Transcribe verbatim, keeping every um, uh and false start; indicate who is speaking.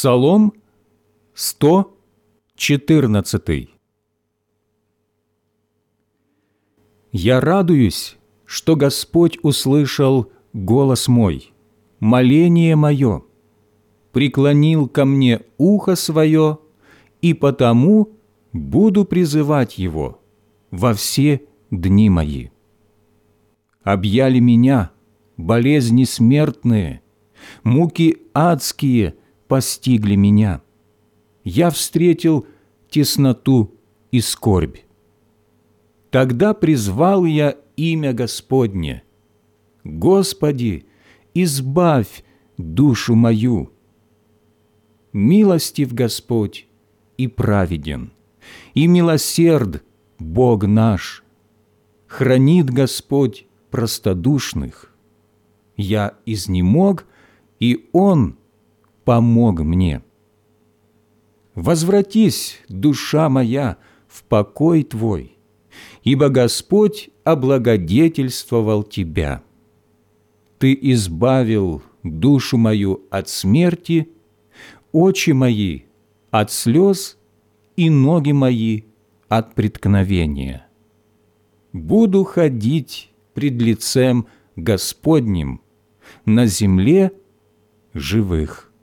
Speaker 1: Псалом сто четырнадцатый. Я радуюсь, что Господь услышал голос мой, моление мое, преклонил ко мне ухо свое, и потому буду призывать Его во все дни мои. Объяли меня болезни смертные, муки адские постигли меня. Я встретил тесноту и скорбь. Тогда призвал я имя Господне: Господи, избавь душу мою. Милостив Господь и праведен, и милосерд Бог наш. Хранит Господь простодушных. Я изнемог, и Он помог мне. Возвратись, душа моя, в покой твой, ибо Господь облагодетельствовал тебя. Ты избавил душу мою от смерти, очи мои от слез и ноги мои от преткновения. Буду ходить пред лицем Господним на земле живых.